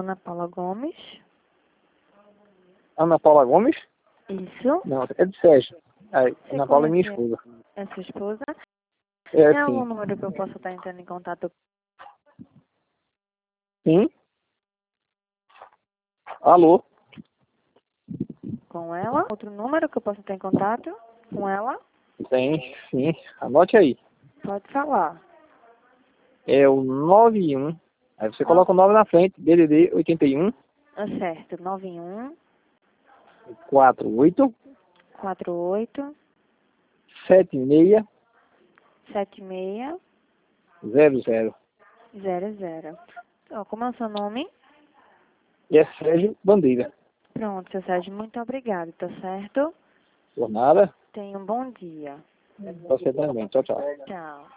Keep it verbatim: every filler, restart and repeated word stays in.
Ana Paula Gomes. Ana Paula Gomes? Isso. Não, é de Sérgio. Aí, Você Ana Paula é minha conhece esposa. É sua esposa? É, Tem algum sim. número que eu possa estar entrando em contato Sim? Alô? com ela? Outro número que eu possa estar em contato com ela? Tem, sim. Anote aí. Pode falar. É o nove um. Aí você Não. coloca o nove na frente, D D D oitenta e um, É certo. nove um quarenta e oito, quatro oito setenta e seis, sete seis zero zero. zero zero. Então, como é o seu nome? E é Sérgio Bandeira. Pronto, seu Sérgio, muito obrigado, tá certo? Por nada. Tenha um bom dia. Você também. Tchau, tchau. Tchau.